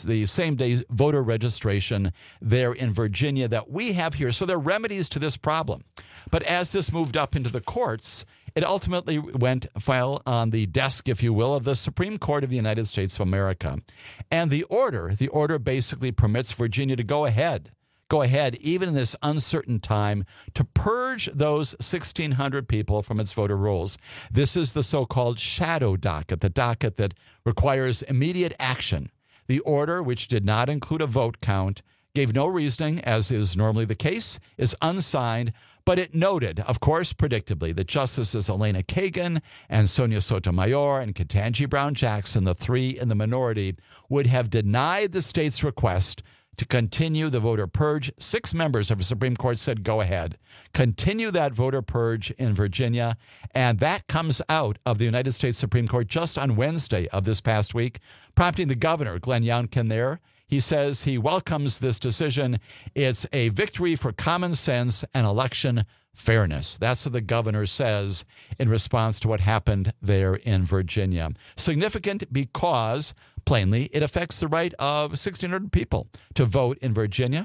day voter registration there in Virginia that we have here. So there are remedies to this problem. But as this moved up into the courts, it ultimately fell on the desk, if you will, of the Supreme Court of the United States of America. And the order basically permits Virginia to go ahead, even in this uncertain time, to purge those 1,600 people from its voter rolls. This is the so-called shadow docket, the docket that requires immediate action. The order, which did not include a vote count, gave no reasoning, as is normally the case, is unsigned, but it noted, of course, predictably, that Justices Elena Kagan and Sonia Sotomayor and Ketanji Brown Jackson, the three in the minority, would have denied the state's request to continue the voter purge. 6 members of the Supreme Court said, go ahead. Continue that voter purge in Virginia. And that comes out of the United States Supreme Court just on Wednesday of this past week, prompting the governor, Glenn Youngkin, there. He says he welcomes this decision. It's a victory for common sense and election fairness. That's what the governor says in response to what happened there in Virginia. Significant because, plainly, it affects the right of 1,600 people to vote in Virginia.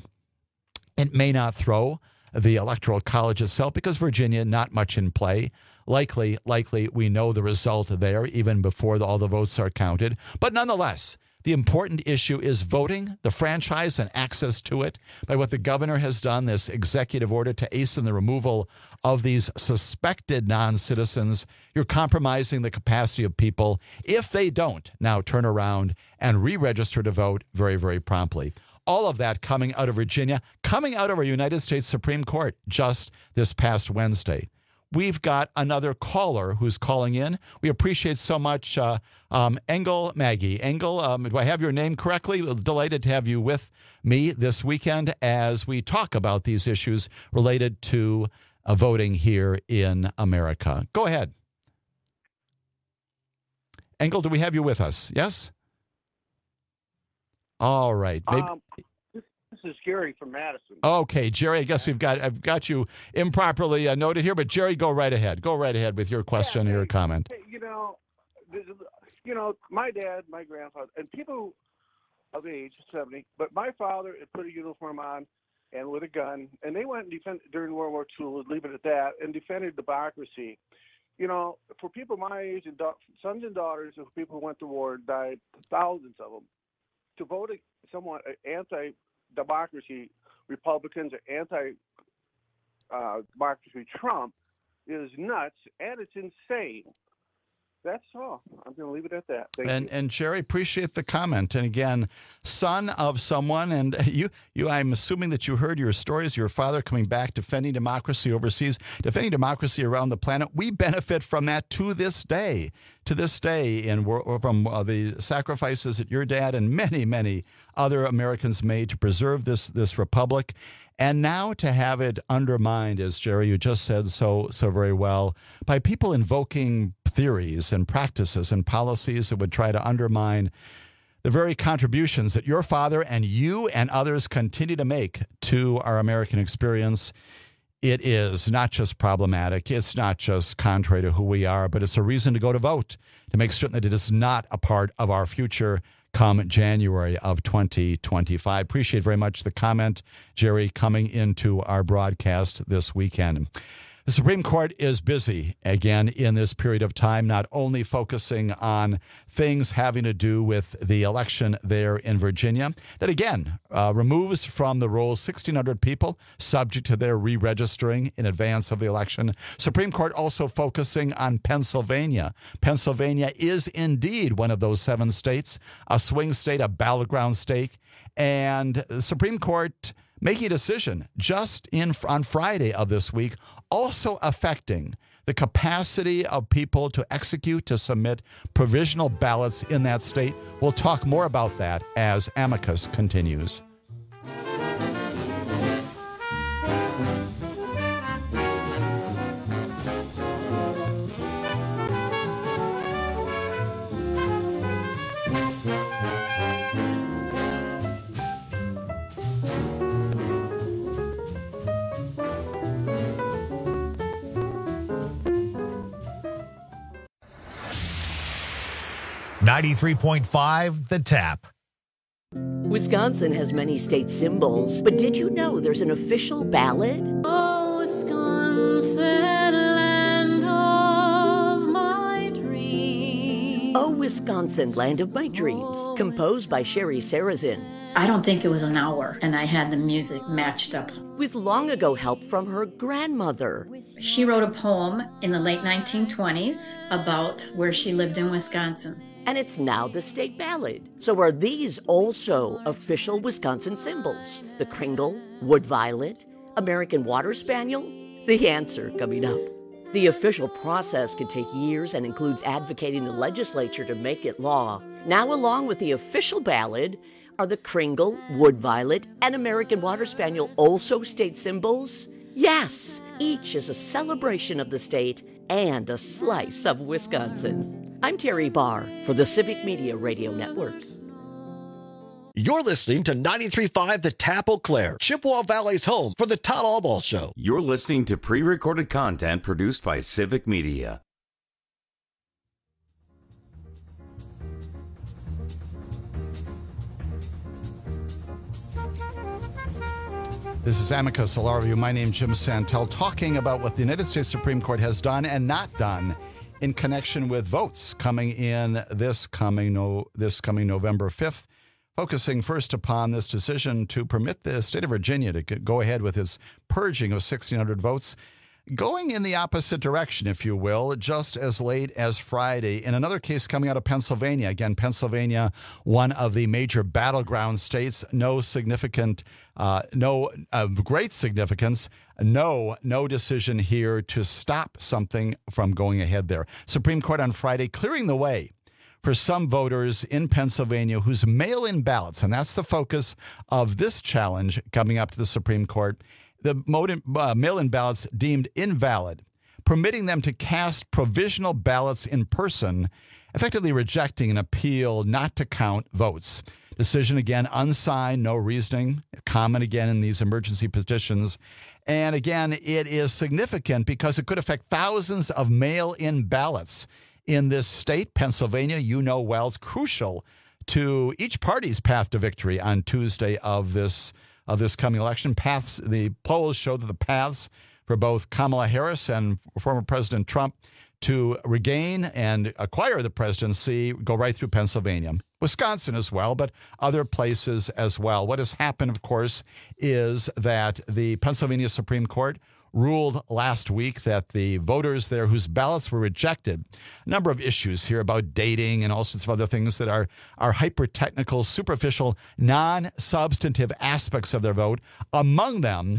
It may not throw the Electoral College itself because Virginia, not much in play. Likely, we know the result there even before all the votes are counted. But nonetheless, the important issue is voting, the franchise, and access to it by what the governor has done, this executive order to hasten the removal of these suspected non-citizens. You're compromising the capacity of people if they don't now turn around and re-register to vote very, very promptly. All of that coming out of Virginia, coming out of our United States Supreme Court just this past Wednesday. We've got another caller who's calling in. We appreciate so much Engel Maggie. Engel, do I have your name correctly? Delighted to have you with me this weekend as we talk about these issues related to voting here in America. Go ahead. Engel, do we have you with us? Yes? All right. This is Jerry from Madison. Okay, Jerry, I guess I've got you improperly noted here, but Jerry, go right ahead. Go right ahead with your question or your comment. My dad, my grandfather, and people of age, 70, but my father had put a uniform on and with a gun, and they went and defended during World War II, we'll leave it at that, and defended democracy. For people my age and sons and daughters of people who went to war, died thousands of them, to vote somewhat anti-democracy Republicans or anti-democracy Trump is nuts, and it's insane. That's all. I'm going to leave it at that. Thank you. And Jerry, appreciate the comment. And again, son of someone, and you, I'm assuming that you heard your stories, your father coming back, defending democracy overseas, defending democracy around the planet. We benefit from that to this day. From the sacrifices that your dad and many, many other Americans made to preserve this republic. And now to have it undermined, as Jerry, you just said so very well, by people invoking theories and practices and policies that would try to undermine the very contributions that your father and you and others continue to make to our American experience. It is not just problematic. It's not just contrary to who we are, but it's a reason to go to vote, to make certain that it is not a part of our future come January of 2025. Appreciate very much the comment, Jerry, coming into our broadcast this weekend. The Supreme Court is busy again in this period of time, not only focusing on things having to do with the election there in Virginia, that again removes from the rolls 1,600 people subject to their re-registering in advance of the election. Supreme Court also focusing on Pennsylvania. Pennsylvania is indeed one of those 7 states, a swing state, a battleground state, and the Supreme Court making a decision just on Friday of this week, also affecting the capacity of people to execute, to submit provisional ballots in that state. We'll talk more about that as Amicus continues. .5 The Tap. Wisconsin has many state symbols, but did you know there's an official ballad? Oh, Wisconsin, land of my dreams. Oh, Wisconsin, land of my dreams, composed by Sherry Sarazin. I don't think it was an hour, and I had the music matched up. With long ago help from her grandmother. She wrote a poem in the late 1920s about where she lived in Wisconsin. And it's now the state ballad. So are these also official Wisconsin symbols? The Kringle, Wood Violet, American Water Spaniel? The answer coming up. The official process can take years and includes advocating the legislature to make it law. Now, along with the official ballad, are the Kringle, Wood Violet, and American Water Spaniel also state symbols? Yes, each is a celebration of the state and a slice of Wisconsin. I'm Terry Barr for the Civic Media Radio Network. You're listening to 93.5 The Tap Eau Claire, Chippewa Valley's home for the Todd Albaugh Show. You're listening to pre-recorded content produced by Civic Media. This is Amicus, a law review. My name is Jim Santel, talking about what the United States Supreme Court has done and not done in connection with votes coming in this coming November 5th, focusing first upon this decision to permit the state of Virginia to go ahead with its purging of 1,600 votes, going in the opposite direction, if you will, just as late as Friday. In another case coming out of Pennsylvania, again, Pennsylvania, one of the major battleground states, no great significance, no decision here to stop something from going ahead there. Supreme Court on Friday clearing the way for some voters in Pennsylvania whose mail-in ballots, and that's the focus of this challenge coming up to the Supreme Court, the mail-in ballots deemed invalid, permitting them to cast provisional ballots in person, effectively rejecting an appeal not to count votes. Decision, again, unsigned, no reasoning, common again in these emergency petitions. And again, it is significant because it could affect thousands of mail-in ballots in this state. Pennsylvania, you know well, is crucial to each party's path to victory on Tuesday of this coming election. The polls show that the paths for both Kamala Harris and former President Trump to regain and acquire the presidency go right through Pennsylvania. Wisconsin as well, but other places as well. What has happened, of course, is that the Pennsylvania Supreme Court ruled last week that the voters there whose ballots were rejected, a number of issues here about dating and all sorts of other things that are hyper-technical, superficial, non-substantive aspects of their vote, among them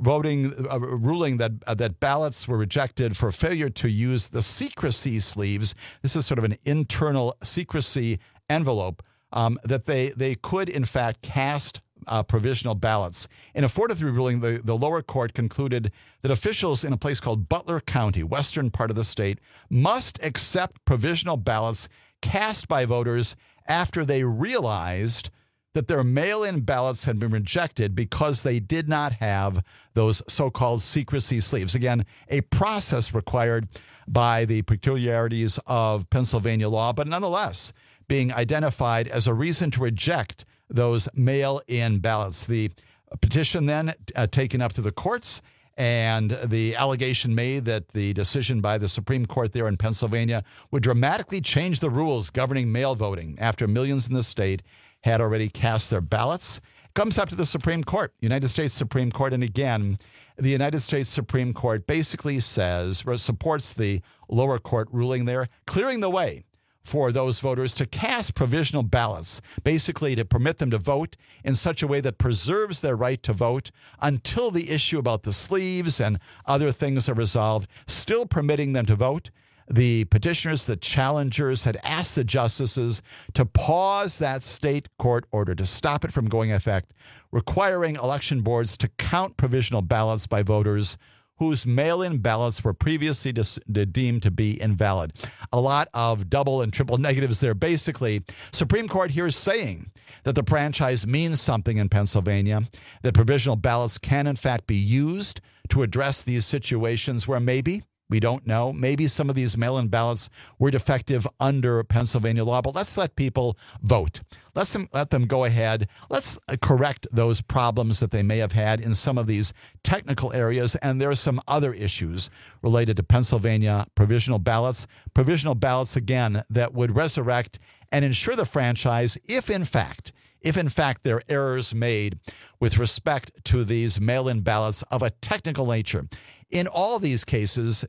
ruling that ballots were rejected for failure to use the secrecy sleeves. This is sort of an internal secrecy envelope that they could, in fact, cast provisional ballots. In a 4-3 ruling, the lower court concluded that officials in a place called Butler County, western part of the state, must accept provisional ballots cast by voters after they realized that their mail-in ballots had been rejected because they did not have those so-called secrecy sleeves. Again, a process required by the peculiarities of Pennsylvania law, but nonetheless being identified as a reason to reject those mail-in ballots. The petition then taken up to the courts, and the allegation made that the decision by the Supreme Court there in Pennsylvania would dramatically change the rules governing mail voting after millions in the state had already cast their ballots. It comes up to the Supreme Court, United States Supreme Court, and again, the United States Supreme Court basically supports the lower court ruling there, clearing the way for those voters to cast provisional ballots, basically to permit them to vote in such a way that preserves their right to vote until the issue about the sleeves and other things are resolved, still permitting them to vote. The petitioners, the challengers, had asked the justices to pause that state court order, to stop it from going into effect, requiring election boards to count provisional ballots by voters whose mail-in ballots were previously deemed to be invalid. A lot of double and triple negatives there. Basically, Supreme Court here is saying that the franchise means something in Pennsylvania, that provisional ballots can, in fact, be used to address these situations where maybe, we don't know, maybe some of these mail-in ballots were defective under Pennsylvania law, but let's let people vote. Let them go ahead. Let's correct those problems that they may have had in some of these technical areas. And there are some other issues related to Pennsylvania provisional ballots. Provisional ballots, again, that would resurrect and ensure the franchise if in fact there are errors made with respect to these mail-in ballots of a technical nature. In all these cases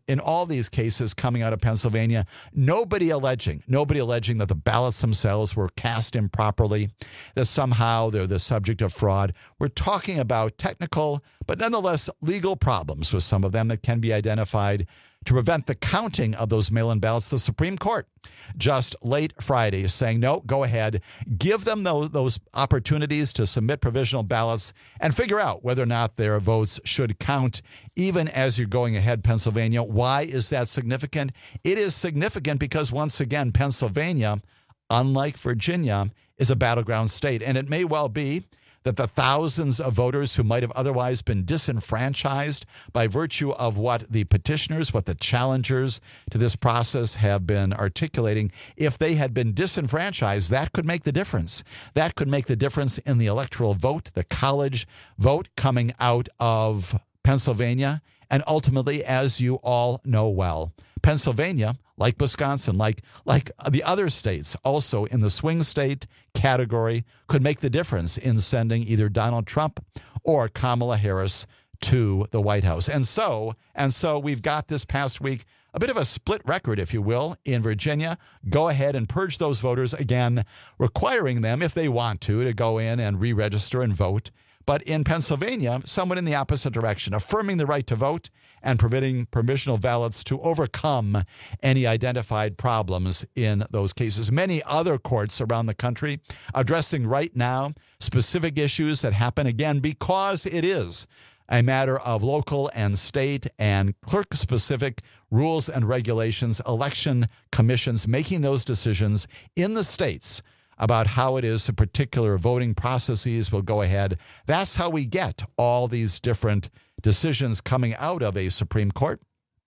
coming out of Pennsylvania, nobody alleging that the ballots themselves were cast improperly, that somehow they're the subject of fraud. We're talking about technical, but nonetheless legal problems with some of them that can be identified to prevent the counting of those mail-in ballots. The Supreme Court just late Friday is saying, no, go ahead, give them those opportunities to submit provisional ballots and figure out whether or not their votes should count, even as you're going ahead, Pennsylvania. Why is that significant? It is significant because, once again, Pennsylvania, unlike Virginia, is a battleground state. And it may well be that the thousands of voters who might have otherwise been disenfranchised by virtue of what the petitioners, what the challengers to this process have been articulating, if they had been disenfranchised, that could make the difference. That could make the difference in the electoral vote, the college vote coming out of Pennsylvania. And ultimately, as you all know well, Pennsylvania, like Wisconsin, like the other states, also in the swing state category, could make the difference in sending either Donald Trump or Kamala Harris to the White House. And so we've got this past week a bit of a split record, if you will, in Virginia. Go ahead and purge those voters, again, requiring them, if they want to go in and re-register and vote. But in Pennsylvania, somewhat in the opposite direction, affirming the right to vote and permitting provisional ballots to overcome any identified problems in those cases. Many other courts around the country addressing right now specific issues that happen, again, because it is a matter of local and state and clerk-specific rules and regulations, election commissions making those decisions in the states about how it is the particular voting processes will go ahead. That's how we get all these different decisions coming out of a Supreme Court,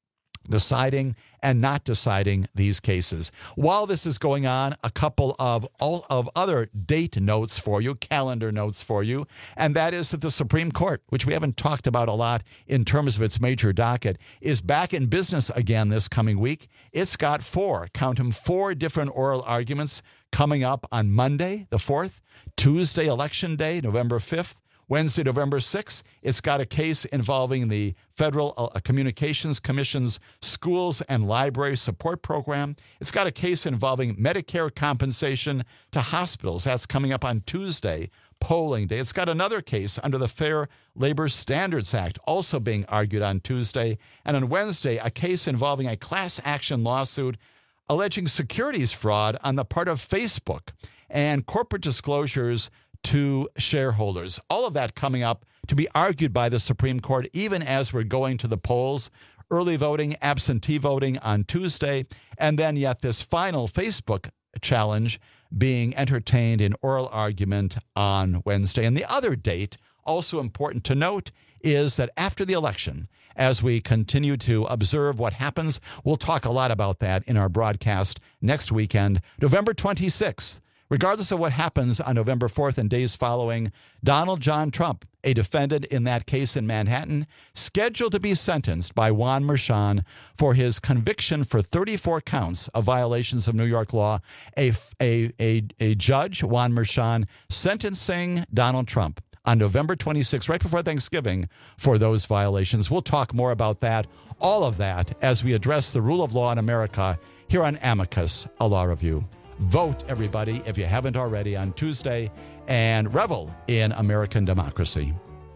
deciding and not deciding these cases. While this is going on, a couple of other date notes for you, calendar notes for you, and that is that the Supreme Court, which we haven't talked about a lot in terms of its major docket, is back in business again this coming week. It's got four different oral arguments coming up on Monday, the 4th, Tuesday, Election Day, November 5th, Wednesday, November 6th, it's got a case involving the Federal Communications Commission's Schools and Library Support Program. It's got a case involving Medicare compensation to hospitals. That's coming up on Tuesday, polling day. It's got another case under the Fair Labor Standards Act, also being argued on Tuesday. And on Wednesday, a case involving a class action lawsuit alleging securities fraud on the part of Facebook and corporate disclosures to shareholders. All of that coming up to be argued by the Supreme Court, even as we're going to the polls. Early voting, absentee voting on Tuesday, and then yet this final Facebook challenge being entertained in oral argument on Wednesday. And the other date, also important to note, is that after the election, as we continue to observe what happens, we'll talk a lot about that in our broadcast next weekend, November 26th. Regardless of what happens on November 4th and days following, Donald John Trump, a defendant in that case in Manhattan, scheduled to be sentenced by Juan Merchan for his conviction for 34 counts of violations of New York law. A judge, Juan Merchan, sentencing Donald Trump on November 26th, right before Thanksgiving, for those violations. We'll talk more about that, all of that, as we address the rule of law in America here on Amicus, a law review. Vote, everybody, if you haven't already, on Tuesday, and revel in American democracy.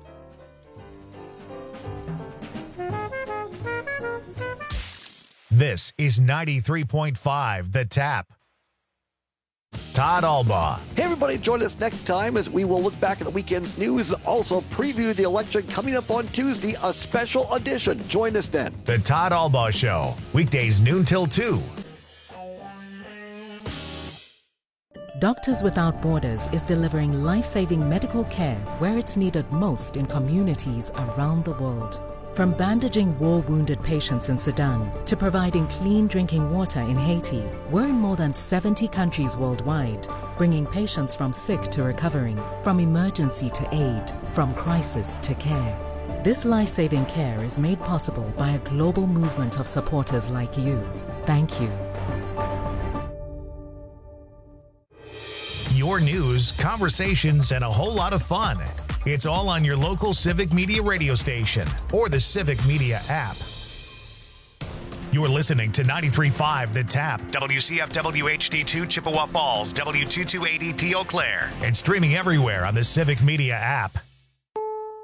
This is 93.5 The Tap. Todd Albaugh. Hey, everybody, join us next time as we will look back at the weekend's news and also preview the election coming up on Tuesday, a special edition. Join us then. The Todd Albaugh Show, weekdays noon till 2. Doctors Without Borders is delivering life-saving medical care where it's needed most in communities around the world. From bandaging war-wounded patients in Sudan to providing clean drinking water in Haiti, we're in more than 70 countries worldwide, bringing patients from sick to recovering, from emergency to aid, from crisis to care. This life-saving care is made possible by a global movement of supporters like you. Thank you. Your news, conversations, and a whole lot of fun. It's all on your local Civic Media radio station or the Civic Media app. You're listening to 93.5 The Tap, WCFW HD2 Chippewa Falls, W228EP Eau Claire, and streaming everywhere on the Civic Media app.